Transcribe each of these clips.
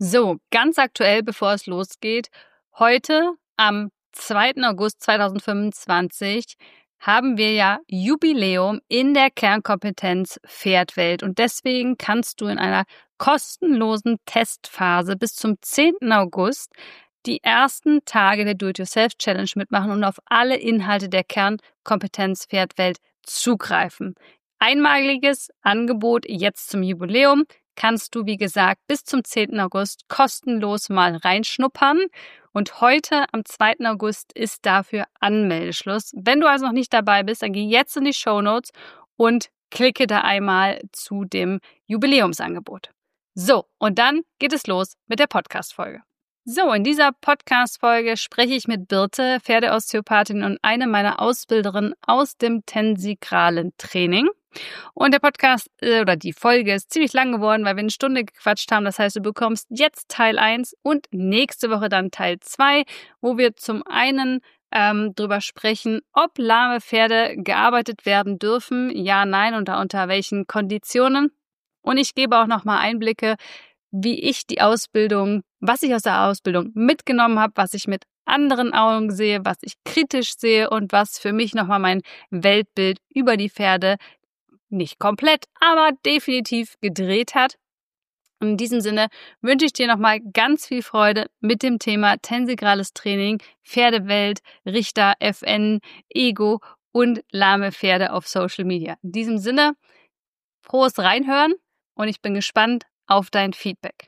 So, ganz aktuell, bevor es losgeht, heute am 2. August 2025 haben wir ja Jubiläum in der Kernkompetenz Pferdwelt und deswegen kannst du in einer kostenlosen Testphase bis zum 10. August die ersten Tage der Do-it-yourself-Challenge mitmachen und auf alle Inhalte der Kernkompetenz Pferdwelt zugreifen. Einmaliges Angebot jetzt zum Jubiläum. Kannst du, wie gesagt, bis zum 10. August kostenlos mal reinschnuppern. Und heute, am 2. August, ist dafür Anmeldeschluss. Wenn du also noch nicht dabei bist, dann geh jetzt in die Shownotes und klicke da einmal zu dem Jubiläumsangebot. So, und dann geht es los mit der Podcast-Folge. So, in dieser Podcast-Folge spreche ich mit Birte, Pferdeosteopathin und eine meiner Ausbilderinnen aus dem tensigralen Training. Und der Podcast oder die Folge ist ziemlich lang geworden, weil wir eine Stunde gequatscht haben. Das heißt, du bekommst jetzt Teil 1 und nächste Woche dann Teil 2, wo wir zum einen drüber sprechen, ob lahme Pferde gearbeitet werden dürfen, ja, nein, und unter welchen Konditionen. Und ich gebe auch nochmal Einblicke, wie ich die Ausbildung, was ich aus der Ausbildung mitgenommen habe, was ich mit anderen Augen sehe, was ich kritisch sehe und was für mich nochmal mein Weltbild über die Pferde nicht komplett, aber definitiv gedreht hat. In diesem Sinne wünsche ich dir nochmal ganz viel Freude mit dem Thema tensigrales Training, Pferdewelt, Richter, FN, Ego und lahme Pferde auf Social Media. In diesem Sinne, frohes Reinhören und ich bin gespannt auf dein Feedback.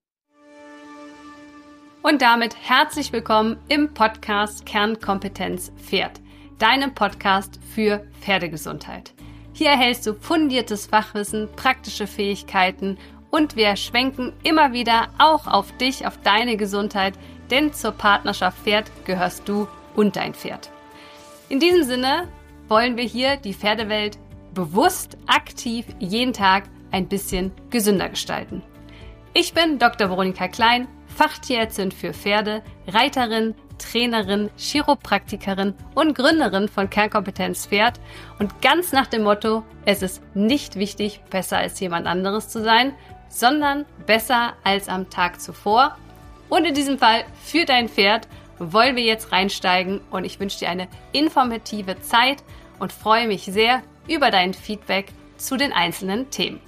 Und damit herzlich willkommen im Podcast Kernkompetenz Pferd, deinem Podcast für Pferdegesundheit. Hier erhältst du fundiertes Fachwissen, praktische Fähigkeiten und wir schwenken immer wieder auch auf dich, auf deine Gesundheit, denn zur Partnerschaft Pferd gehörst du und dein Pferd. In diesem Sinne wollen wir hier die Pferdewelt bewusst, aktiv, jeden Tag ein bisschen gesünder gestalten. Ich bin Dr. Veronika Klein, Fachtierärztin für Pferde, Reiterin, Trainerin, Chiropraktikerin und Gründerin von Kernkompetenz Pferd und ganz nach dem Motto, es ist nicht wichtig, besser als jemand anderes zu sein, sondern besser als am Tag zuvor. Und in diesem Fall für dein Pferd wollen wir jetzt reinsteigen und ich wünsche dir eine informative Zeit und freue mich sehr über dein Feedback zu den einzelnen Themen.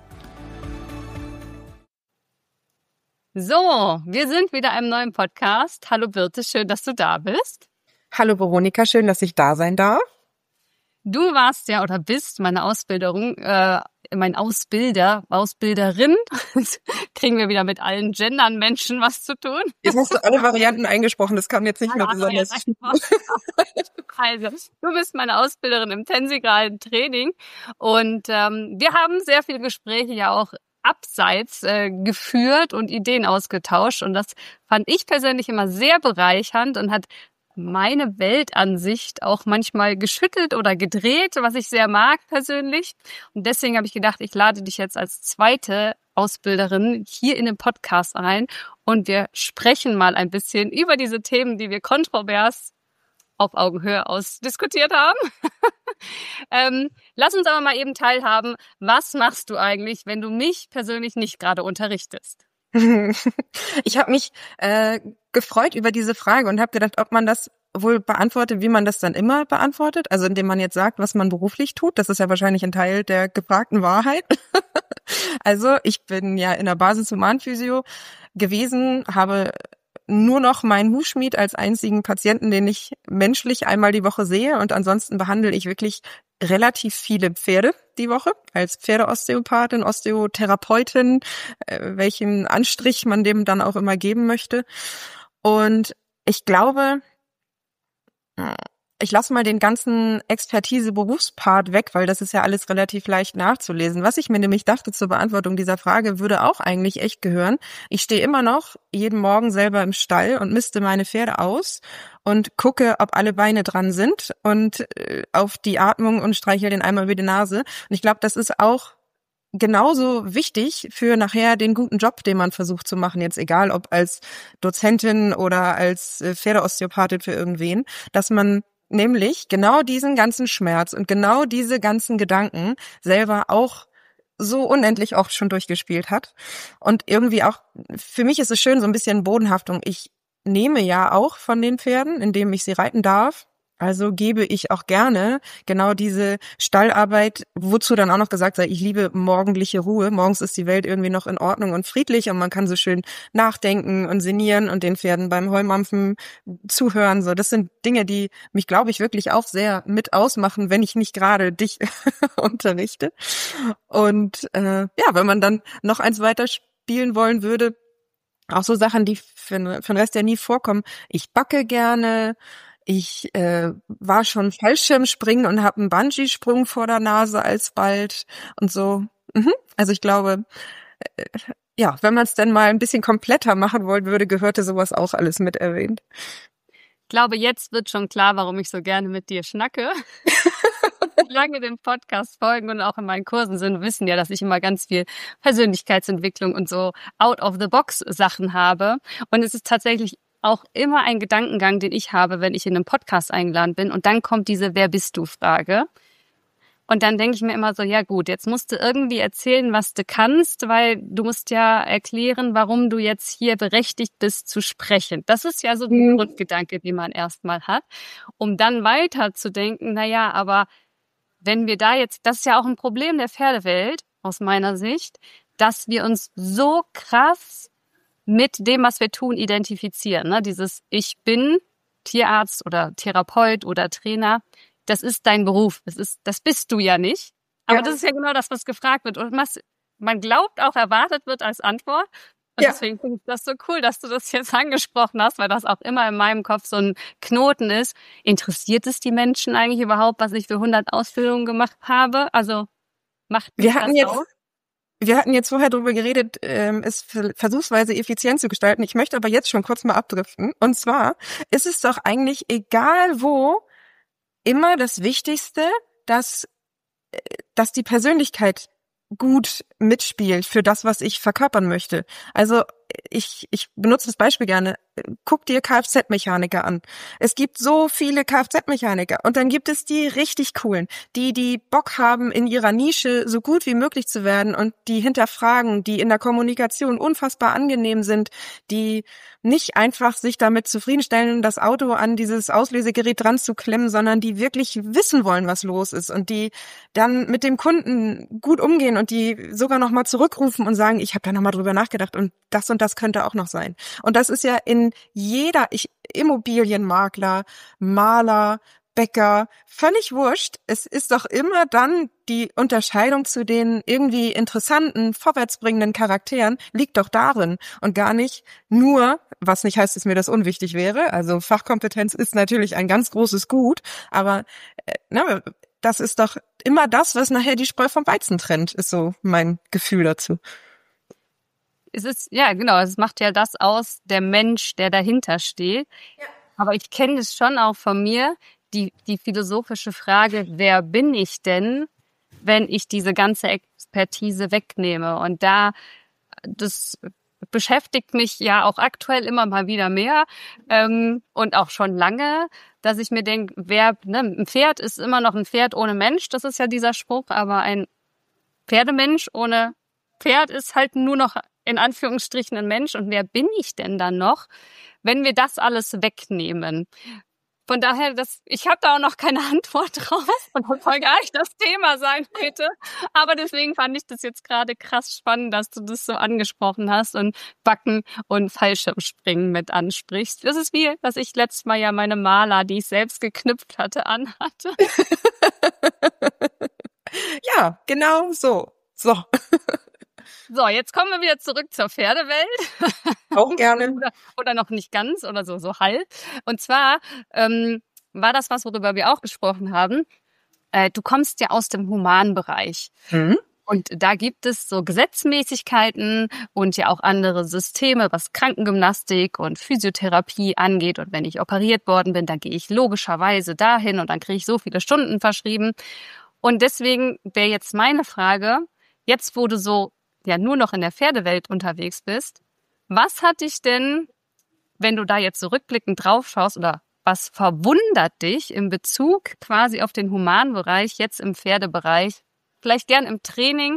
So, wir sind wieder im neuen Podcast. Hallo Birte, schön, dass du da bist. Hallo Veronika, schön, dass ich da sein darf. Du warst ja oder bist meine Ausbilderin. Kriegen wir wieder mit allen Gendern Menschen was zu tun. Jetzt hast du alle Varianten eingesprochen, das kam jetzt nicht mehr besonders. Also, du bist meine Ausbilderin im tensigralen Training und wir haben sehr viele Gespräche ja auch abseits geführt und Ideen ausgetauscht und das fand ich persönlich immer sehr bereichernd und hat meine Weltansicht auch manchmal geschüttelt oder gedreht, was ich sehr mag persönlich. Und deswegen habe ich gedacht, ich lade dich jetzt als zweite Ausbilderin hier in den Podcast ein und wir sprechen mal ein bisschen über diese Themen, die wir kontrovers auf Augenhöhe ausdiskutiert haben. Lass uns aber mal eben teilhaben, was machst du eigentlich, wenn du mich persönlich nicht gerade unterrichtest? Ich habe mich gefreut über diese Frage und habe gedacht, ob man das wohl beantwortet, wie man das dann immer beantwortet. Also indem man jetzt sagt, was man beruflich tut. Das ist ja wahrscheinlich ein Teil der gefragten Wahrheit. Also ich bin ja in der Basis-Humanphysio gewesen, habe nur noch meinen Hufschmied als einzigen Patienten, den ich menschlich einmal die Woche sehe. Und ansonsten behandle ich wirklich relativ viele Pferde die Woche als Pferdeosteopathin, Osteotherapeutin, welchen Anstrich man dem dann auch immer geben möchte. Und ich glaube, ich lasse mal den ganzen Expertise-Berufspart weg, weil das ist ja alles relativ leicht nachzulesen. Was ich mir nämlich dachte zur Beantwortung dieser Frage, würde auch eigentlich echt gehören. Ich stehe immer noch jeden Morgen selber im Stall und misste meine Pferde aus und gucke, ob alle Beine dran sind und auf die Atmung und streichel den einmal über die Nase. Und ich glaube, das ist auch genauso wichtig für nachher den guten Job, den man versucht zu machen, jetzt egal ob als Dozentin oder als Pferdeosteopathin für irgendwen, dass man nämlich genau diesen ganzen Schmerz und genau diese ganzen Gedanken selber auch so unendlich oft schon durchgespielt hat. Und irgendwie auch, für mich ist es schön, so ein bisschen Bodenhaftung. Ich nehme ja auch von den Pferden, indem ich sie reiten darf. Also gebe ich auch gerne genau diese Stallarbeit, wozu dann auch noch gesagt sei, ich liebe morgendliche Ruhe. Morgens ist die Welt irgendwie noch in Ordnung und friedlich und man kann so schön nachdenken und sinnieren und den Pferden beim Heumampfen zuhören. So, das sind Dinge, die mich, glaube ich, wirklich auch sehr mit ausmachen, wenn ich nicht gerade dich unterrichte. Und ja, wenn man dann noch eins weiter spielen wollen würde, auch so Sachen, die für den Rest ja nie vorkommen. Ich backe gerne. Ich war schon Fallschirmspringen und habe einen Bungee-Sprung vor der Nase alsbald und so. Also ich glaube, ja, wenn man es dann mal ein bisschen kompletter machen wollen würde, gehörte sowas auch alles mit erwähnt. Ich glaube, jetzt wird schon klar, warum ich so gerne mit dir schnacke. Die lange den Podcast folgen und auch in meinen Kursen sind, wissen ja, dass ich immer ganz viel Persönlichkeitsentwicklung und so out-of-the-box-Sachen habe. Und es ist tatsächlich auch immer ein Gedankengang, den ich habe, wenn ich in einem Podcast eingeladen bin. Und dann kommt diese Wer bist du Frage. Und dann denke ich mir immer so, ja gut, jetzt musst du irgendwie erzählen, was du kannst, weil du musst ja erklären, warum du jetzt hier berechtigt bist zu sprechen. Das ist ja so ein Grundgedanke, den man erstmal hat, um dann weiter zu denken, naja, aber wenn wir da jetzt, das ist ja auch ein Problem der Pferdewelt aus meiner Sicht, dass wir uns so krass mit dem, was wir tun, identifizieren. Ne? Dieses Ich bin Tierarzt oder Therapeut oder Trainer, das ist dein Beruf. Das bist du ja nicht. Aber ja. Das ist ja genau das, was gefragt wird und was man glaubt auch erwartet wird als Antwort. Und deswegen finde ich das so cool, dass du das jetzt angesprochen hast, weil das auch immer in meinem Kopf so ein Knoten ist. Interessiert es die Menschen eigentlich überhaupt, was ich für 100 Ausbildungen gemacht habe? Also macht mich das auch? Wir hatten jetzt vorher darüber geredet, es versuchsweise effizient zu gestalten. Ich möchte aber jetzt schon kurz mal abdriften. Und zwar ist es doch eigentlich egal wo immer das Wichtigste, dass die Persönlichkeit gut mitspielt für das, was ich verkörpern möchte. Also ich benutze das Beispiel gerne. Guck dir Kfz-Mechaniker an. Es gibt so viele Kfz-Mechaniker und dann gibt es die richtig coolen, die Bock haben, in ihrer Nische so gut wie möglich zu werden und die hinterfragen, die in der Kommunikation unfassbar angenehm sind, die nicht einfach sich damit zufriedenstellen, das Auto an dieses Auslösegerät dran zu klemmen, sondern die wirklich wissen wollen, was los ist und die dann mit dem Kunden gut umgehen und die sogar noch mal zurückrufen und sagen, ich habe da noch mal drüber nachgedacht und das könnte auch noch sein. Und das ist ja in jeder Immobilienmakler, Maler, Bäcker, völlig wurscht. Es ist doch immer dann die Unterscheidung zu den irgendwie interessanten, vorwärtsbringenden Charakteren liegt doch darin und gar nicht nur, was nicht heißt, dass mir das unwichtig wäre. Also Fachkompetenz ist natürlich ein ganz großes Gut, aber das ist doch immer das, was nachher die Spreu vom Weizen trennt, ist so mein Gefühl dazu. Es ist, ja, genau, es macht ja das aus, der Mensch, der dahinter steht. Ja. Aber ich kenne es schon auch von mir, die philosophische Frage, wer bin ich denn, wenn ich diese ganze Expertise wegnehme? Und das beschäftigt mich ja auch aktuell immer mal wieder mehr und auch schon lange, dass ich mir denke, ein Pferd ist immer noch ein Pferd ohne Mensch, das ist ja dieser Spruch, aber ein Pferdemensch ohne Pferd ist halt nur noch in Anführungsstrichen ein Mensch. Und wer bin ich denn dann noch, wenn wir das alles wegnehmen? Von daher, ich habe da auch noch keine Antwort drauf und das soll gar nicht das Thema sein heute. Aber deswegen fand ich das jetzt gerade krass spannend, dass du das so angesprochen hast und Backen und Fallschirmspringen mit ansprichst. Das ist wie, dass ich letztes Mal ja meine Maler, die ich selbst geknüpft hatte, anhatte. Ja, genau so. So, jetzt kommen wir wieder zurück zur Pferdewelt. Auch gerne. Oder noch nicht ganz oder so halb. Und zwar war das was, worüber wir auch gesprochen haben. Du kommst ja aus dem Humanbereich. Mhm. Und da gibt es so Gesetzmäßigkeiten und ja auch andere Systeme, was Krankengymnastik und Physiotherapie angeht. Und wenn ich operiert worden bin, dann gehe ich logischerweise dahin und dann kriege ich so viele Stunden verschrieben. Und deswegen wäre jetzt meine Frage, jetzt wo du so ja nur noch in der Pferdewelt unterwegs bist, was hat dich denn, wenn du da jetzt so rückblickend drauf schaust, oder was verwundert dich in Bezug quasi auf den Humanbereich, jetzt im Pferdebereich, vielleicht gern im Training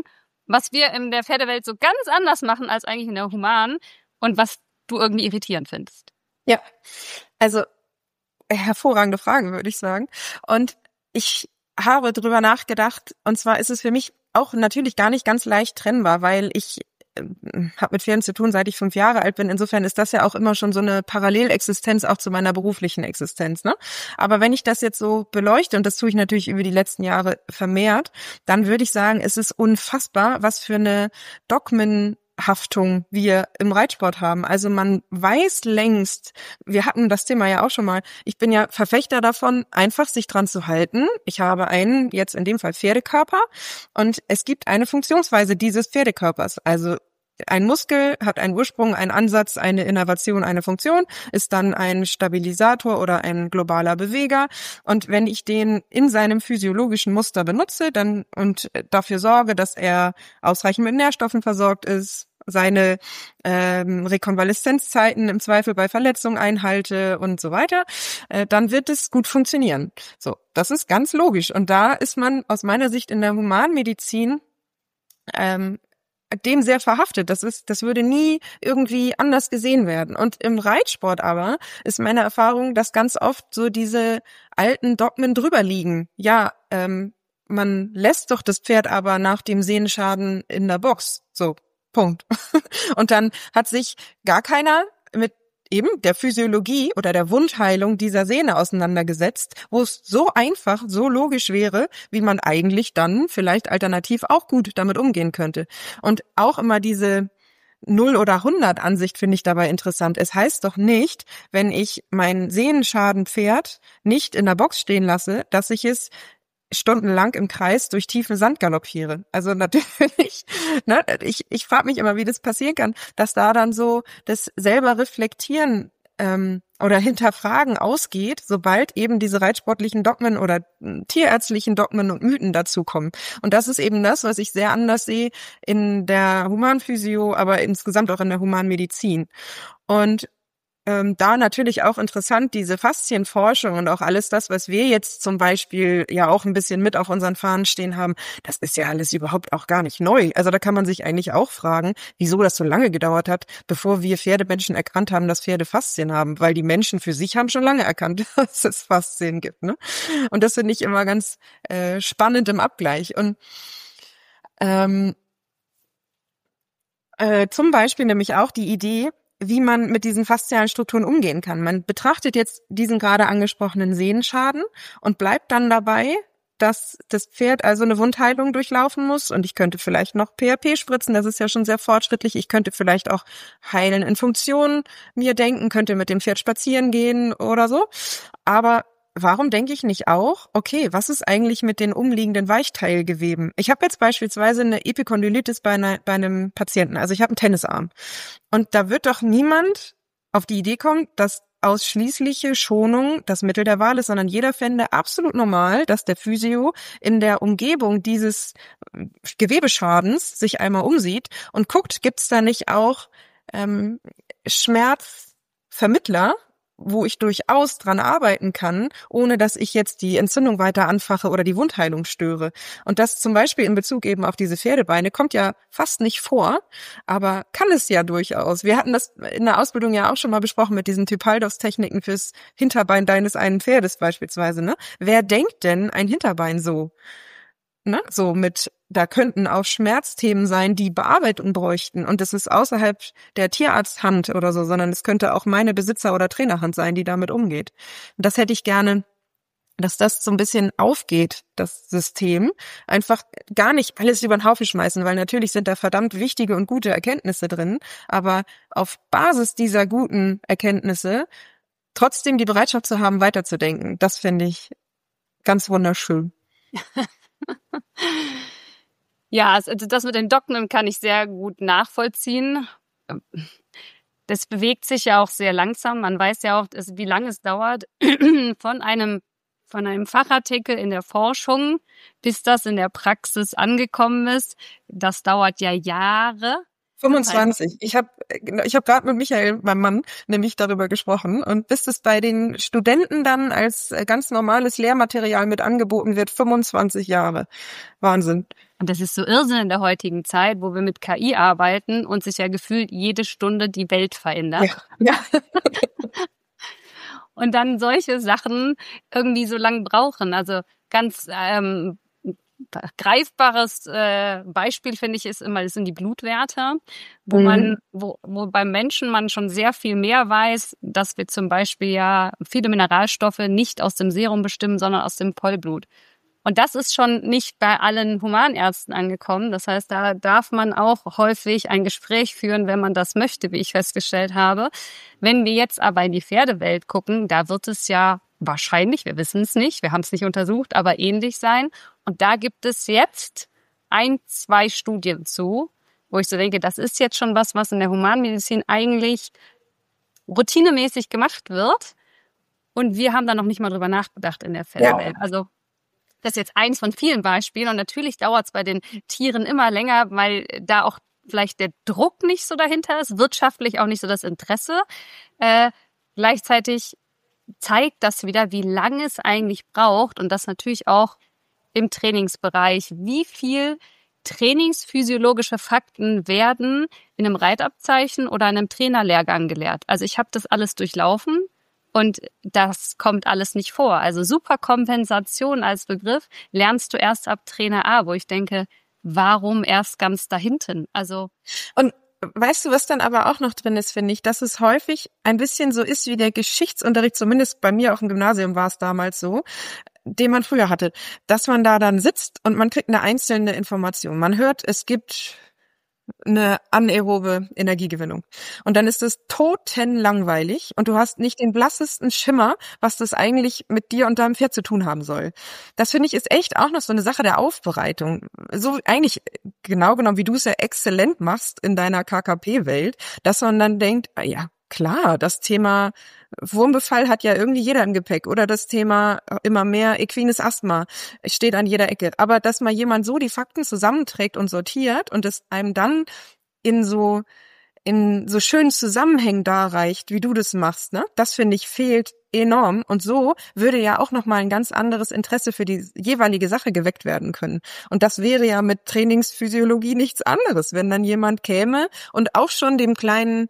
was wir in der Pferdewelt so ganz anders machen als eigentlich in der Humanen und was du irgendwie irritierend findest? Ja, also hervorragende Frage, würde ich sagen. Und ich habe drüber nachgedacht, und zwar ist es für mich auch natürlich gar nicht ganz leicht trennbar, weil ich habe mit Pferden zu tun, seit ich 5 Jahre alt bin. Insofern ist das ja auch immer schon so eine Parallelexistenz auch zu meiner beruflichen Existenz, ne? Aber wenn ich das jetzt so beleuchte, und das tue ich natürlich über die letzten Jahre vermehrt, dann würde ich sagen, es ist unfassbar, was für eine Dogmenhaftung wir im Reitsport haben. Also man weiß längst, wir hatten das Thema ja auch schon mal, ich bin ja Verfechter davon, einfach sich dran zu halten. Ich habe einen, jetzt in dem Fall Pferdekörper, und es gibt eine Funktionsweise dieses Pferdekörpers. Also ein Muskel hat einen Ursprung, einen Ansatz, eine Innervation, eine Funktion, ist dann ein Stabilisator oder ein globaler Beweger. Und wenn ich den in seinem physiologischen Muster benutze, dann und dafür sorge, dass er ausreichend mit Nährstoffen versorgt ist, seine Rekonvaleszenzzeiten im Zweifel bei Verletzungen einhalte und so weiter, dann wird es gut funktionieren. So, das ist ganz logisch. Und da ist man aus meiner Sicht in der Humanmedizin dem sehr verhaftet. Das würde nie irgendwie anders gesehen werden. Und im Reitsport aber ist meine Erfahrung, dass ganz oft so diese alten Dogmen drüber liegen. Ja, man lässt doch das Pferd aber nach dem Sehnenschaden in der Box. So, Punkt. Und dann hat sich gar keiner mit eben der Physiologie oder der Wundheilung dieser Sehne auseinandergesetzt, wo es so einfach, so logisch wäre, wie man eigentlich dann vielleicht alternativ auch gut damit umgehen könnte. Und auch immer diese 0 oder 100 Ansicht finde ich dabei interessant. Es heißt doch nicht, wenn ich mein Sehnenschadenpferd nicht in der Box stehen lasse, dass ich es stundenlang im Kreis durch tiefen Sand galoppiere. Also natürlich, ne, ich frage mich immer, wie das passieren kann, dass da dann so das selber reflektieren oder hinterfragen ausgeht, sobald eben diese reitsportlichen Dogmen oder tierärztlichen Dogmen und Mythen dazukommen. Und das ist eben das, was ich sehr anders sehe in der Humanphysio, aber insgesamt auch in der Humanmedizin. Und da natürlich auch interessant, diese Faszienforschung und auch alles das, was wir jetzt zum Beispiel ja auch ein bisschen mit auf unseren Fahnen stehen haben, das ist ja alles überhaupt auch gar nicht neu. Also da kann man sich eigentlich auch fragen, wieso das so lange gedauert hat, bevor wir Pferdemenschen erkannt haben, dass Pferde Faszien haben, weil die Menschen für sich haben schon lange erkannt, dass es Faszien gibt, ne? Und das finde ich immer ganz spannend im Abgleich. Und zum Beispiel nämlich auch die Idee, wie man mit diesen faszialen Strukturen umgehen kann. Man betrachtet jetzt diesen gerade angesprochenen Sehnenschaden und bleibt dann dabei, dass das Pferd also eine Wundheilung durchlaufen muss, und ich könnte vielleicht noch PRP spritzen, das ist ja schon sehr fortschrittlich. Ich könnte vielleicht auch heilen in Funktion mir denken, könnte mit dem Pferd spazieren gehen oder so. Aber warum denke ich nicht auch, okay, was ist eigentlich mit den umliegenden Weichteilgeweben? Ich habe jetzt beispielsweise eine Epikondylitis bei einem Patienten, also ich habe einen Tennisarm. Und da wird doch niemand auf die Idee kommen, dass ausschließliche Schonung das Mittel der Wahl ist, sondern jeder fände absolut normal, dass der Physio in der Umgebung dieses Gewebeschadens sich einmal umsieht und guckt, gibt's da nicht auch Schmerzvermittler, wo ich durchaus dran arbeiten kann, ohne dass ich jetzt die Entzündung weiter anfache oder die Wundheilung störe. Und das zum Beispiel in Bezug eben auf diese Pferdebeine kommt ja fast nicht vor, aber kann es ja durchaus. Wir hatten das in der Ausbildung ja auch schon mal besprochen mit diesen Typaldos-Techniken fürs Hinterbein deines einen Pferdes beispielsweise, ne? Wer denkt denn ein Hinterbein so? Ne? So mit, da könnten auch Schmerzthemen sein, die Bearbeitung bräuchten. Und das ist außerhalb der Tierarzthand oder so, sondern es könnte auch meine Besitzer- oder Trainerhand sein, die damit umgeht. Und das hätte ich gerne, dass das so ein bisschen aufgeht, das System. Einfach gar nicht alles über den Haufen schmeißen, weil natürlich sind da verdammt wichtige und gute Erkenntnisse drin. Aber auf Basis dieser guten Erkenntnisse trotzdem die Bereitschaft zu haben, weiterzudenken, das finde ich ganz wunderschön. Ja, also das mit den Dogmen kann ich sehr gut nachvollziehen. Das bewegt sich ja auch sehr langsam. Man weiß ja auch, wie lange es dauert von einem Fachartikel in der Forschung, bis das in der Praxis angekommen ist. Das dauert ja Jahre. 25. Ich hab gerade mit Michael, meinem Mann, nämlich darüber gesprochen. Und bis es bei den Studenten dann als ganz normales Lehrmaterial mit angeboten wird, 25 Jahre. Wahnsinn. Und das ist so Irrsinn in der heutigen Zeit, wo wir mit KI arbeiten und sich ja gefühlt jede Stunde die Welt verändert. Ja. Und dann solche Sachen irgendwie so lang brauchen. Also ganz greifbares Beispiel, finde ich, ist immer, das sind die Blutwerte, wo beim Menschen man schon sehr viel mehr weiß, dass wir zum Beispiel ja viele Mineralstoffe nicht aus dem Serum bestimmen, sondern aus dem Vollblut. Und das ist schon nicht bei allen Humanärzten angekommen. Das heißt, da darf man auch häufig ein Gespräch führen, wenn man das möchte, wie ich festgestellt habe. Wenn wir jetzt aber in die Pferdewelt gucken, da wird es ja wahrscheinlich, wir wissen es nicht, wir haben es nicht untersucht, aber ähnlich sein. Und da gibt es jetzt 2 Studien zu, wo ich so denke, das ist jetzt schon was in der Humanmedizin eigentlich routinemäßig gemacht wird. Und wir haben da noch nicht mal drüber nachgedacht in der Pferdewelt. Ja. Also das ist jetzt eins von vielen Beispielen. Und natürlich dauert es bei den Tieren immer länger, weil da auch vielleicht der Druck nicht so dahinter ist, wirtschaftlich auch nicht so das Interesse. Gleichzeitig zeigt das wieder, wie lange es eigentlich braucht und das natürlich auch im Trainingsbereich. Wie viel trainingsphysiologische Fakten werden in einem Reitabzeichen oder einem Trainerlehrgang gelehrt? Also ich habe das alles durchlaufen und das kommt alles nicht vor. Also Superkompensation als Begriff lernst du erst ab Trainer A, wo ich denke, warum erst ganz da hinten? Also und weißt du, was dann aber auch noch drin ist, finde ich, dass es häufig ein bisschen so ist wie der Geschichtsunterricht, zumindest bei mir auf dem Gymnasium war es damals so, den man früher hatte, dass man da dann sitzt und man kriegt eine einzelne Information. Man hört, es gibt eine anaerobe Energiegewinnung. Und dann ist es totenlangweilig und du hast nicht den blassesten Schimmer, was das eigentlich mit dir und deinem Pferd zu tun haben soll. Das finde ich ist echt auch noch so eine Sache der Aufbereitung. So eigentlich genau genommen, wie du es ja exzellent machst in deiner KKP-Welt, dass man dann denkt, ja klar, das Thema Wurmbefall hat ja irgendwie jeder im Gepäck oder das Thema immer mehr equines Asthma steht an jeder Ecke. Aber dass mal jemand so die Fakten zusammenträgt und sortiert und es einem dann in so schönen Zusammenhängen darreicht, wie du das machst, ne? Das finde ich fehlt enorm. Und so würde ja auch nochmal ein ganz anderes Interesse für die jeweilige Sache geweckt werden können. Und das wäre ja mit Trainingsphysiologie nichts anderes, wenn dann jemand käme und auch schon dem kleinen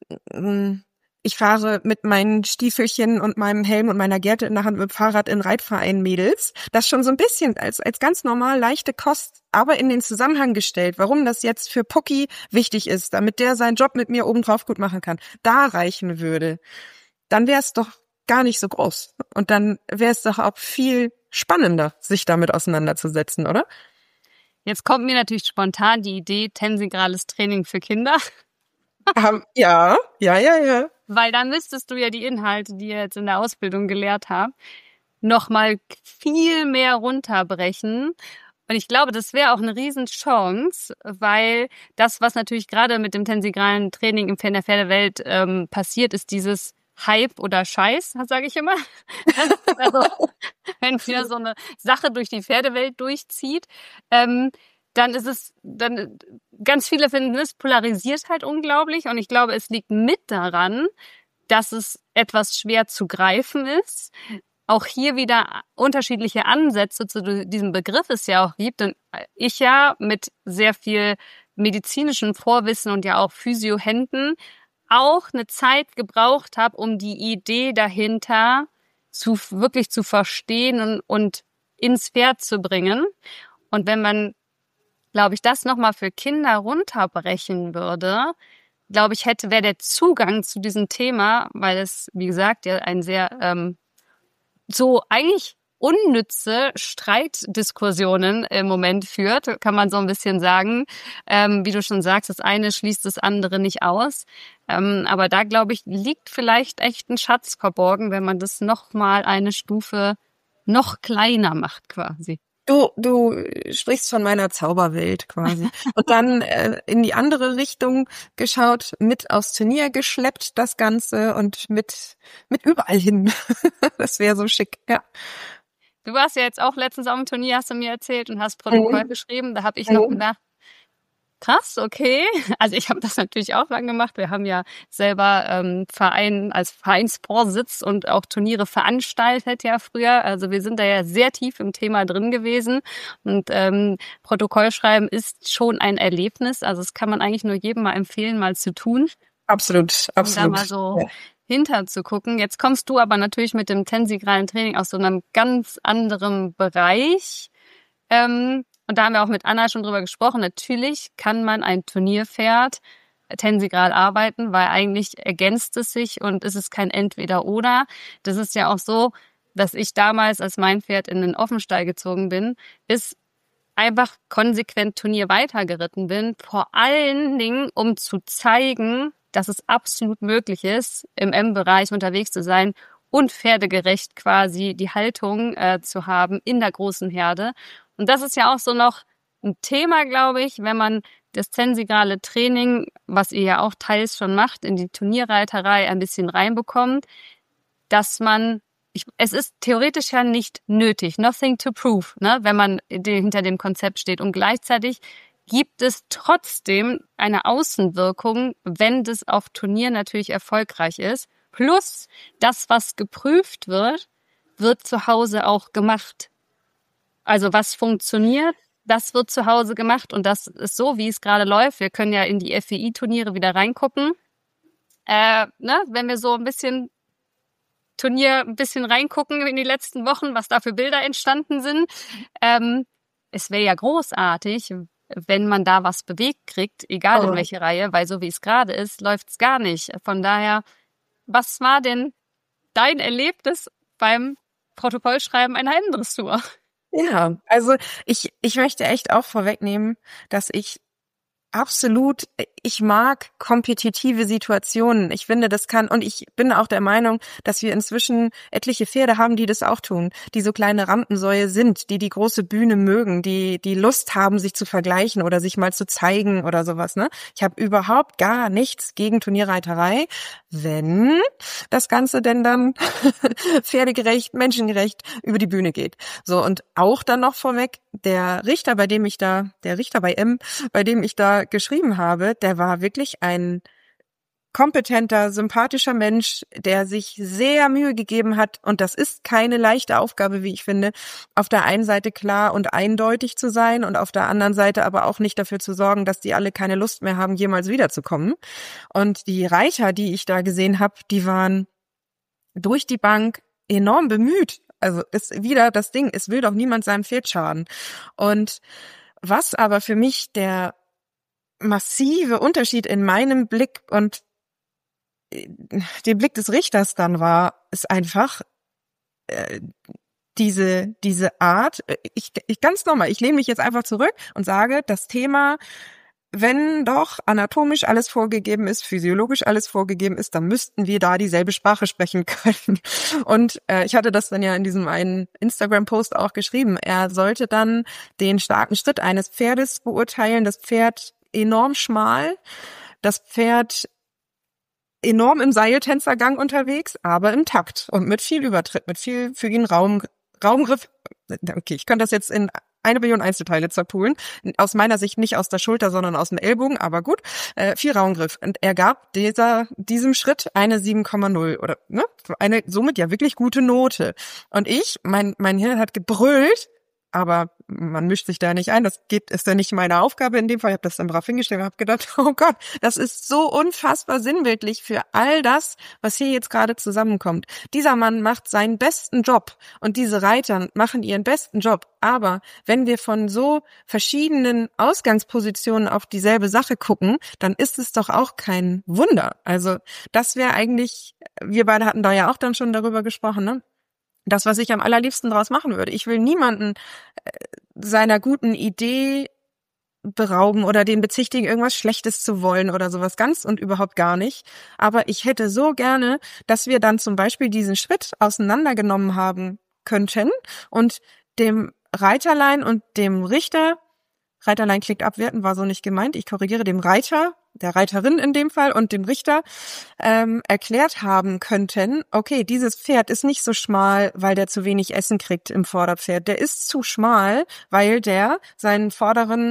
ich fahre mit meinen Stiefelchen und meinem Helm und meiner Gerte in der Hand mit dem Fahrrad in Reitverein Mädels. Das schon so ein bisschen als ganz normal leichte Kost, aber in den Zusammenhang gestellt, warum das jetzt für Pucki wichtig ist, damit der seinen Job mit mir obendrauf gut machen kann, da reichen würde, dann wäre es doch gar nicht so groß. Und dann wäre es doch auch viel spannender, sich damit auseinanderzusetzen, oder? Jetzt kommt mir natürlich spontan die Idee, tensegrales Training für Kinder. Ja. Weil dann müsstest du ja die Inhalte, die ihr jetzt in der Ausbildung gelehrt habt, nochmal viel mehr runterbrechen. Und ich glaube, das wäre auch eine Riesenchance, weil das, was natürlich gerade mit dem tensegralen Training in der Pferdewelt passiert, ist dieses Hype oder Scheiß, sage ich immer. Also, wenn wieder so eine Sache durch die Pferdewelt durchzieht, dann ist es, dann ganz viele finden, es polarisiert halt unglaublich. Und ich glaube, es liegt mit daran, dass es etwas schwer zu greifen ist. Auch hier wieder unterschiedliche Ansätze zu diesem Begriff es ja auch gibt. Und ich ja mit sehr viel medizinischem Vorwissen und ja auch Physiohänden auch eine Zeit gebraucht habe, um die Idee dahinter wirklich zu verstehen und ins Pferd zu bringen. Und wenn man, glaube ich, das nochmal für Kinder runterbrechen würde, glaube ich, wäre der Zugang zu diesem Thema, weil es, wie gesagt, ja ein sehr so eigentlich unnütze Streitdiskussionen im Moment führt, kann man so ein bisschen sagen. Wie du schon sagst, das eine schließt das andere nicht aus. Aber da, glaube ich, liegt vielleicht echt ein Schatz verborgen, wenn man das nochmal eine Stufe noch kleiner macht quasi. Du sprichst von meiner Zauberwelt quasi. Und dann in die andere Richtung geschaut, mit aufs Turnier geschleppt das Ganze und mit überall hin. Das wäre so schick, ja. Du warst ja jetzt auch letztens auf dem Turnier, hast du mir erzählt, und hast Protokoll geschrieben. Da habe ich noch gedacht, Krass, okay. Also ich habe das natürlich auch lang gemacht. Wir haben ja selber Verein als Vereinsvorsitz und auch Turniere veranstaltet ja früher. Also wir sind da ja sehr tief im Thema drin gewesen. Und Protokollschreiben ist schon ein Erlebnis. Also das kann man eigentlich nur jedem mal empfehlen, mal zu tun. Absolut, Um da absolut. mal so hinter zu gucken. Jetzt kommst du aber natürlich mit dem tensegralen Training aus so einem ganz anderen Bereich. Und da haben wir auch mit Anna schon drüber gesprochen. Natürlich kann man ein Turnierpferd tensegral arbeiten, weil eigentlich ergänzt es sich und es ist kein Entweder-Oder. Das ist ja auch so, dass ich damals, als mein Pferd in den Offenstall gezogen bin, ist einfach konsequent Turnier weitergeritten bin. Vor allen Dingen, um zu zeigen, dass es absolut möglich ist, im M-Bereich unterwegs zu sein und pferdegerecht quasi die Haltung zu haben in der großen Herde. Und das ist ja auch so noch ein Thema, glaube ich, wenn man das tensegrale Training, was ihr ja auch teils schon macht, in die Turnierreiterei ein bisschen reinbekommt, dass man, es ist theoretisch ja nicht nötig, nothing to prove, ne, wenn man hinter dem Konzept steht. Und gleichzeitig gibt es trotzdem eine Außenwirkung, wenn das auf Turnier natürlich erfolgreich ist. Plus, das, was geprüft wird, wird zu Hause auch gemacht. Also was funktioniert, das wird zu Hause gemacht und das ist so, wie es gerade läuft. Wir können ja in die FEI-Turniere wieder reingucken. Wenn wir so ein bisschen reingucken in die letzten Wochen, was da für Bilder entstanden sind. Es wäre ja großartig, wenn man da was bewegt kriegt, egal in welche Reihe, weil so wie es gerade ist, läuft es gar nicht. Von daher, was war denn dein Erlebnis beim Protokollschreiben einer Hemmendressur? Ja, also ich möchte echt auch vorwegnehmen, dass ich mag kompetitive Situationen. Ich finde, das kann, und ich bin auch der Meinung, dass wir inzwischen etliche Pferde haben, die das auch tun, die so kleine Rampensäue sind, die große Bühne mögen, die Lust haben, sich zu vergleichen oder sich mal zu zeigen oder sowas, ne? Ich habe überhaupt gar nichts gegen Turnierreiterei, wenn das Ganze denn dann pferdegerecht, menschengerecht über die Bühne geht. So, und auch dann noch vorweg, der Richter bei M, bei dem ich da geschrieben habe, der war wirklich ein kompetenter, sympathischer Mensch, der sich sehr Mühe gegeben hat. Und das ist keine leichte Aufgabe, wie ich finde, auf der einen Seite klar und eindeutig zu sein und auf der anderen Seite aber auch nicht dafür zu sorgen, dass die alle keine Lust mehr haben, jemals wiederzukommen. Und die Reiter, die ich da gesehen habe, die waren durch die Bank enorm bemüht. Also ist wieder das Ding, es will doch niemand seinem Pferd schaden. Und was aber für mich der massive Unterschied in meinem Blick und dem Blick des Richters dann war, ist einfach diese Art, ich ganz normal, ich lehne mich jetzt einfach zurück und sage, das Thema, wenn doch anatomisch alles vorgegeben ist, physiologisch alles vorgegeben ist, dann müssten wir da dieselbe Sprache sprechen können. Und ich hatte das dann ja in diesem einen Instagram-Post auch geschrieben. Er sollte dann den starken Schritt eines Pferdes beurteilen, das Pferd enorm schmal, das Pferd enorm im Seiltänzergang unterwegs, aber im Takt und mit viel Übertritt, mit viel für ihn Raumgriff. Okay, ich kann das jetzt in 1 Billion Einzelteile zerpulen. Aus meiner Sicht nicht aus der Schulter, sondern aus dem Ellbogen, aber gut. Viel Raumgriff. Und er gab diesem Schritt eine 7,0 oder ne, eine somit ja wirklich gute Note. Und mein Hirn hat gebrüllt, aber man mischt sich da nicht ein. Ist ja nicht meine Aufgabe in dem Fall. Ich habe das dann brav hingestellt und habe gedacht, oh Gott, das ist so unfassbar sinnbildlich für all das, was hier jetzt gerade zusammenkommt. Dieser Mann macht seinen besten Job und diese Reiter machen ihren besten Job. Aber wenn wir von so verschiedenen Ausgangspositionen auf dieselbe Sache gucken, dann ist es doch auch kein Wunder. Also das wäre eigentlich, wir beide hatten da ja auch dann schon darüber gesprochen, ne? Das, was ich am allerliebsten draus machen würde. Ich will niemanden seiner guten Idee berauben oder den bezichtigen, irgendwas Schlechtes zu wollen oder sowas, ganz und überhaupt gar nicht. Aber ich hätte so gerne, dass wir dann zum Beispiel diesen Schritt auseinandergenommen haben könnten und dem Reiterlein und dem Richter, Reiterlein klingt abwertend, war so nicht gemeint, ich korrigiere, dem Reiter, der Reiterin in dem Fall und dem Richter erklärt haben könnten, okay, dieses Pferd ist nicht so schmal, weil der zu wenig Essen kriegt im Vorderpferd. Der ist zu schmal, weil der seinen vorderen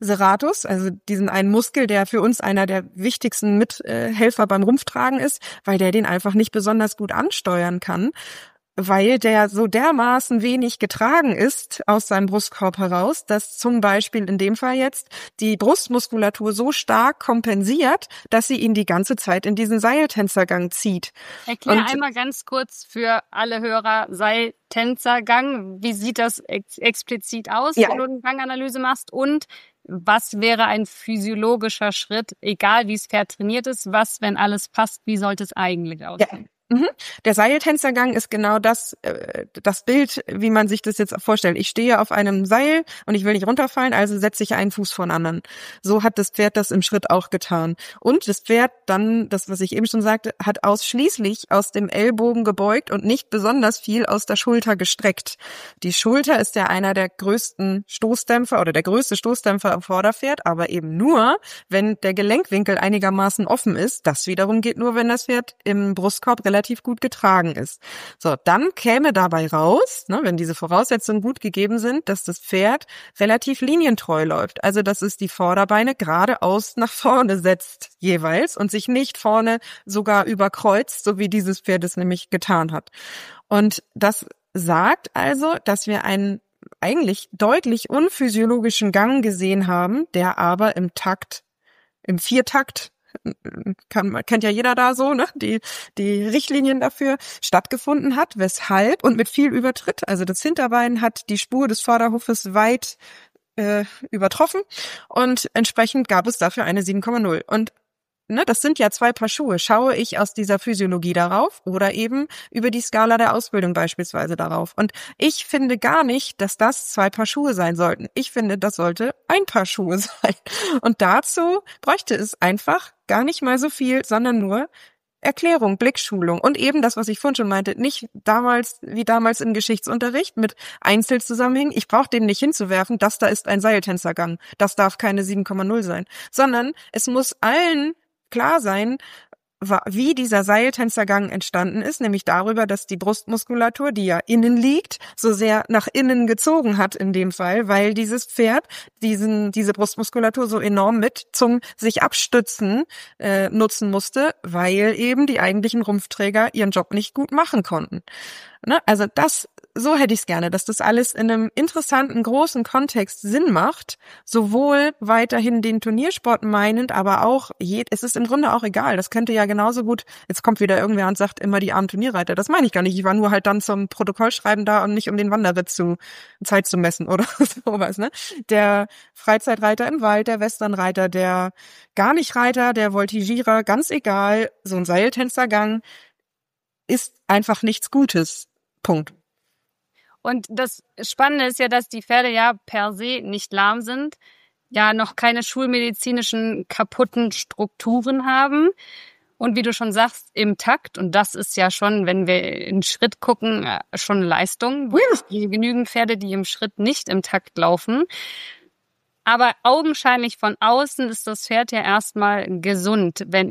Serratus, also diesen einen Muskel, der für uns einer der wichtigsten Mithelfer beim Rumpftragen ist, weil der den einfach nicht besonders gut ansteuern kann, weil der so dermaßen wenig getragen ist aus seinem Brustkorb heraus, dass zum Beispiel in dem Fall jetzt die Brustmuskulatur so stark kompensiert, dass sie ihn die ganze Zeit in diesen Seiltänzergang zieht. Erklär einmal ganz kurz für alle Hörer Seiltänzergang. Wie sieht das explizit aus, wenn du eine Ganganalyse machst? Und was wäre ein physiologischer Schritt, egal wie das Pferd trainiert ist, was, wenn alles passt, wie sollte es eigentlich aussehen? Der Seiltänzergang ist genau das Bild, wie man sich das jetzt vorstellt. Ich stehe auf einem Seil und ich will nicht runterfallen, also setze ich einen Fuß vor den anderen. So hat das Pferd das im Schritt auch getan. Und das Pferd dann, das, was ich eben schon sagte, hat ausschließlich aus dem Ellbogen gebeugt und nicht besonders viel aus der Schulter gestreckt. Die Schulter ist ja einer der größten Stoßdämpfer oder der größte Stoßdämpfer am Vorderpferd, aber eben nur, wenn der Gelenkwinkel einigermaßen offen ist. Das wiederum geht nur, wenn das Pferd im Brustkorb relativ gut getragen ist. So, dann käme dabei raus, wenn diese Voraussetzungen gut gegeben sind, dass das Pferd relativ linientreu läuft. Also, dass es die Vorderbeine geradeaus nach vorne setzt jeweils und sich nicht vorne sogar überkreuzt, so wie dieses Pferd es nämlich getan hat. Und das sagt also, dass wir einen eigentlich deutlich unphysiologischen Gang gesehen haben, der aber im Viertakt, kennt ja jeder da so, die Richtlinien dafür stattgefunden hat, weshalb und mit viel Übertritt. Also das Hinterbein hat die Spur des Vorderhufes weit übertroffen und entsprechend gab es dafür eine 7,0. Und das sind ja 2 Paar Schuhe. Schaue ich aus dieser Physiologie darauf oder eben über die Skala der Ausbildung beispielsweise darauf. Und ich finde gar nicht, dass das 2 Paar Schuhe sein sollten. Ich finde, das sollte ein Paar Schuhe sein. Und dazu bräuchte es einfach gar nicht mal so viel, sondern nur Erklärung, Blickschulung und eben das, was ich vorhin schon meinte, nicht wie damals im Geschichtsunterricht mit Einzelzusammenhängen. Ich brauche den nicht hinzuwerfen, das da ist ein Seiltänzergang. Das darf keine 7,0 sein, sondern es muss allen klar sein, wie dieser Seiltänzergang entstanden ist, nämlich darüber, dass die Brustmuskulatur, die ja innen liegt, so sehr nach innen gezogen hat in dem Fall, weil dieses Pferd diese Brustmuskulatur so enorm mit zum sich abstützen nutzen musste, weil eben die eigentlichen Rumpfträger ihren Job nicht gut machen konnten. Also so hätte ich es gerne, dass das alles in einem interessanten, großen Kontext Sinn macht, sowohl weiterhin den Turniersport meinend, aber auch, es ist im Grunde auch egal, das könnte ja genauso gut, jetzt kommt wieder irgendwer und sagt immer die armen Turnierreiter, das meine ich gar nicht, ich war nur halt dann zum Protokollschreiben da und nicht um den Wanderritt Zeit zu messen oder sowas, Der Freizeitreiter im Wald, der Westernreiter, der Gar-nicht-Reiter, der Voltigierer, ganz egal, so ein Seiltänzergang ist einfach nichts Gutes. Punkt. Und das Spannende ist ja, dass die Pferde ja per se nicht lahm sind, ja noch keine schulmedizinischen kaputten Strukturen haben und wie du schon sagst, im Takt. Und das ist ja schon, wenn wir in Schritt gucken, schon Leistung. Es gibt genügend Pferde, die im Schritt nicht im Takt laufen. Aber augenscheinlich von außen ist das Pferd ja erstmal gesund, wenn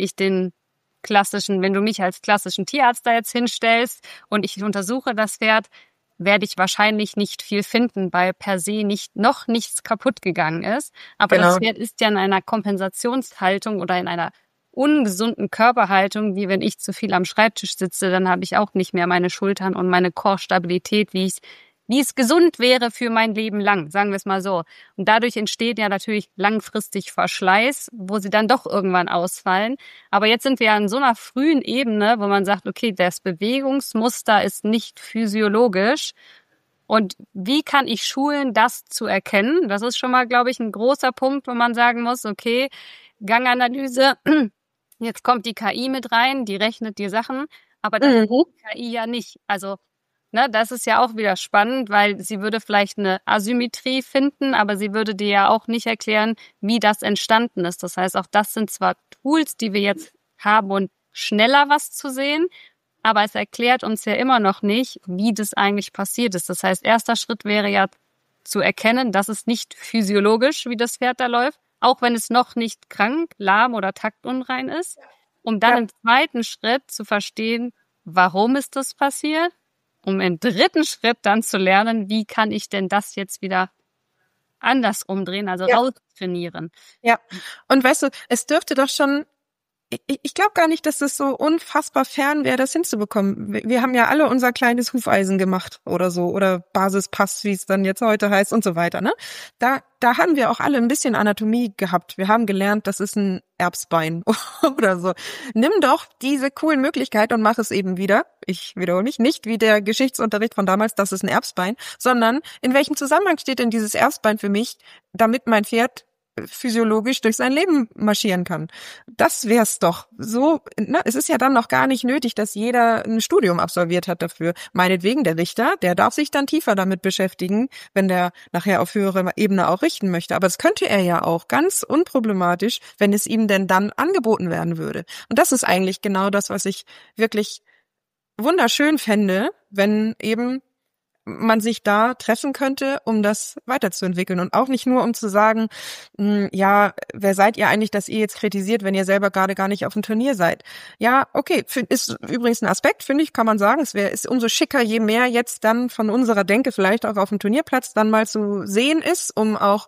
du mich als klassischen Tierarzt da jetzt hinstellst und ich untersuche das Pferd, werde ich wahrscheinlich nicht viel finden, weil per se noch nichts kaputt gegangen ist. Aber Das Pferd ist ja in einer Kompensationshaltung oder in einer ungesunden Körperhaltung, wie wenn ich zu viel am Schreibtisch sitze, dann habe ich auch nicht mehr meine Schultern und meine Core-Stabilität, wie es gesund wäre für mein Leben lang, sagen wir es mal so. Und dadurch entsteht ja natürlich langfristig Verschleiß, wo sie dann doch irgendwann ausfallen. Aber jetzt sind wir ja an so einer frühen Ebene, wo man sagt, okay, das Bewegungsmuster ist nicht physiologisch. Und wie kann ich schulen, das zu erkennen? Das ist schon mal, glaube ich, ein großer Punkt, wo man sagen muss, okay, Ganganalyse, jetzt kommt die KI mit rein, die rechnet die Sachen, aber das ist die KI ja nicht. Also das ist ja auch wieder spannend, weil sie würde vielleicht eine Asymmetrie finden, aber sie würde dir ja auch nicht erklären, wie das entstanden ist. Das heißt, auch das sind zwar Tools, die wir jetzt haben, um schneller was zu sehen, aber es erklärt uns ja immer noch nicht, wie das eigentlich passiert ist. Das heißt, erster Schritt wäre ja zu erkennen, dass es nicht physiologisch, wie das Pferd da läuft, auch wenn es noch nicht krank, lahm oder taktunrein ist, um dann im zweiten Schritt zu verstehen, warum ist das passiert? Um im dritten Schritt dann zu lernen, wie kann ich denn das jetzt wieder andersrum drehen, also raustrainieren. Ja, und weißt du, es dürfte doch schon, ich glaube gar nicht, dass das so unfassbar fern wäre, das hinzubekommen. Wir haben ja alle unser kleines Hufeisen gemacht oder so, oder Basispass, wie es dann jetzt heute heißt und so weiter, ne? Da haben wir auch alle ein bisschen Anatomie gehabt. Wir haben gelernt, das ist ein Erbsbein oder so. Nimm doch diese coolen Möglichkeiten und mach es eben wieder. Ich wiederhole mich, nicht wie der Geschichtsunterricht von damals, das ist ein Erbsbein, sondern in welchem Zusammenhang steht denn dieses Erbsbein für mich, damit mein Pferd physiologisch durch sein Leben marschieren kann. Das wär's doch. So, ne? Es ist ja dann noch gar nicht nötig, dass jeder ein Studium absolviert hat dafür. Meinetwegen der Richter, der darf sich dann tiefer damit beschäftigen, wenn der nachher auf höhere Ebene auch richten möchte. Aber das könnte er ja auch ganz unproblematisch, wenn es ihm denn dann angeboten werden würde. Und das ist eigentlich genau das, was ich wirklich wunderschön fände, wenn eben man sich da treffen könnte, um das weiterzuentwickeln und auch nicht nur, um zu sagen, ja, wer seid ihr eigentlich, dass ihr jetzt kritisiert, wenn ihr selber gerade gar nicht auf dem Turnier seid? Ja, okay, ist übrigens ein Aspekt, finde ich, kann man sagen. Ist umso schicker, je mehr jetzt dann von unserer Denke vielleicht auch auf dem Turnierplatz dann mal zu sehen ist, um auch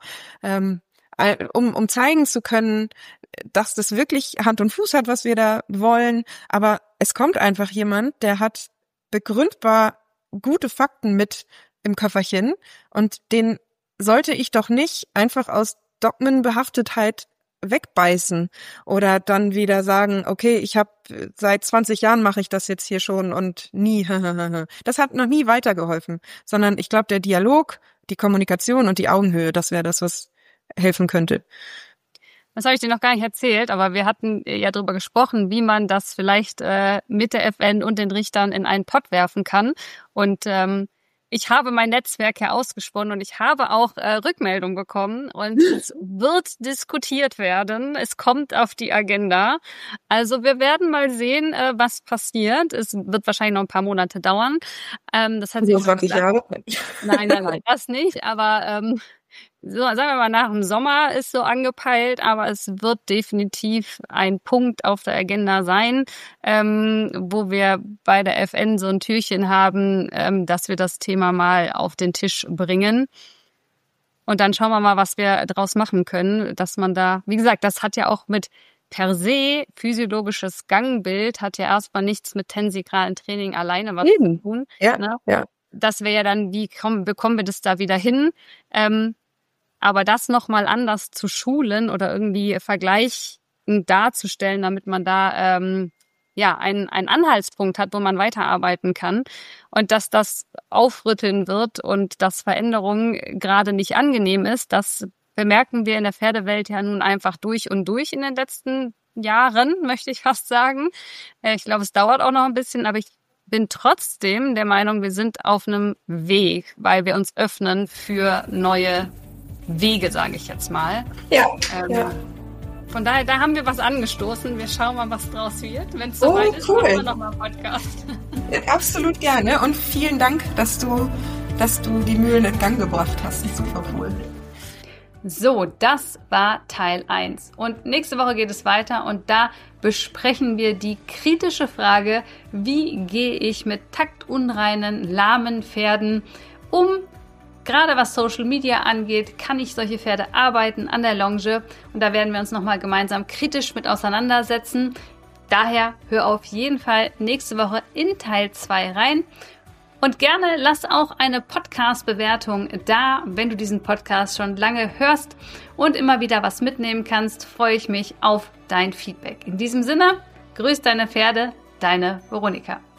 um zeigen zu können, dass das wirklich Hand und Fuß hat, was wir da wollen. Aber es kommt einfach jemand, der hat begründbar gute Fakten mit im Köfferchen und den sollte ich doch nicht einfach aus Dogmenbehaftetheit wegbeißen oder dann wieder sagen, okay, ich habe seit 20 Jahren mache ich das jetzt hier schon und nie. Das hat noch nie weitergeholfen, sondern ich glaube, der Dialog, die Kommunikation und die Augenhöhe, das wäre das, was helfen könnte. Das habe ich dir noch gar nicht erzählt, aber wir hatten ja darüber gesprochen, wie man das vielleicht mit der FN und den Richtern in einen Pott werfen kann. Und ich habe mein Netzwerk ja ausgesponnen und ich habe auch Rückmeldung bekommen und es wird diskutiert werden. Es kommt auf die Agenda. Also wir werden mal sehen, was passiert. Es wird wahrscheinlich noch ein paar Monate dauern. Das hat sich 20 Jahre? Nein, das nicht. Aber so, sagen wir mal, nach dem Sommer ist so angepeilt, aber es wird definitiv ein Punkt auf der Agenda sein, wo wir bei der FN so ein Türchen haben, dass wir das Thema mal auf den Tisch bringen. Und dann schauen wir mal, was wir daraus machen können, dass man da, wie gesagt, das hat ja auch mit per se physiologisches Gangbild, hat ja erstmal nichts mit tensigralen Training alleine was zu tun. Ja, ne? ja. Das wäre ja dann, wie bekommen wir das da wieder hin? Aber das nochmal anders zu schulen oder irgendwie vergleichend darzustellen, damit man da einen Anhaltspunkt hat, wo man weiterarbeiten kann und dass das aufrütteln wird und dass Veränderung gerade nicht angenehm ist, das bemerken wir in der Pferdewelt ja nun einfach durch und durch in den letzten Jahren, möchte ich fast sagen. Ich glaube, es dauert auch noch ein bisschen, aber ich bin trotzdem der Meinung, wir sind auf einem Weg, weil wir uns öffnen für neue Wege, sage ich jetzt mal. Ja, Von daher, da haben wir was angestoßen. Wir schauen mal, was draus wird. Wenn es soweit ist, machen wir nochmal einen Podcast. Ja, absolut gerne und vielen Dank, dass du die Mühlen in Gang gebracht hast. Super cool. So, das war Teil 1. Und nächste Woche geht es weiter und da besprechen wir die kritische Frage, wie gehe ich mit taktunreinen, lahmen Pferden um? Gerade was Social Media angeht, kann ich solche Pferde arbeiten an der Longe und da werden wir uns nochmal gemeinsam kritisch mit auseinandersetzen. Daher hör auf jeden Fall nächste Woche in Teil 2 rein. Und gerne lass auch eine Podcast-Bewertung da, wenn du diesen Podcast schon lange hörst und immer wieder was mitnehmen kannst, freue ich mich auf dein Feedback. In diesem Sinne, grüß deine Pferde, deine Veronika.